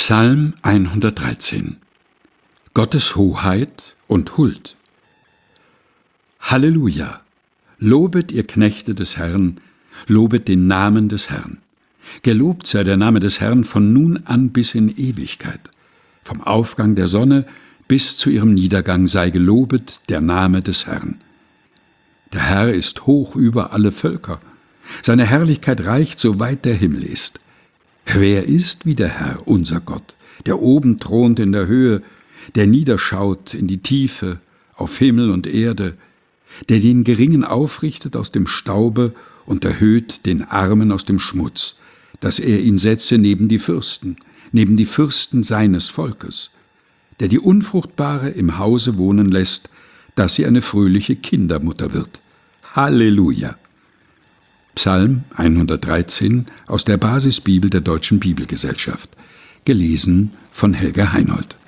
Psalm 113. Gottes Hoheit und Huld. Halleluja! Lobet, ihr Knechte des Herrn, lobet den Namen des Herrn. Gelobt sei der Name des Herrn von nun an bis in Ewigkeit. Vom Aufgang der Sonne bis zu ihrem Niedergang sei gelobet der Name des Herrn. Der Herr ist hoch über alle Völker. Seine Herrlichkeit reicht, so weit der Himmel ist. Wer ist wie der Herr, unser Gott, der oben thront in der Höhe, der niederschaut in die Tiefe, auf Himmel und Erde, der den Geringen aufrichtet aus dem Staube und erhöht den Armen aus dem Schmutz, dass er ihn setze neben die Fürsten seines Volkes, der die Unfruchtbare im Hause wohnen lässt, dass sie eine fröhliche Kindermutter wird. Halleluja! Psalm 113 aus der Basisbibel der Deutschen Bibelgesellschaft, gelesen von Helga Heinold.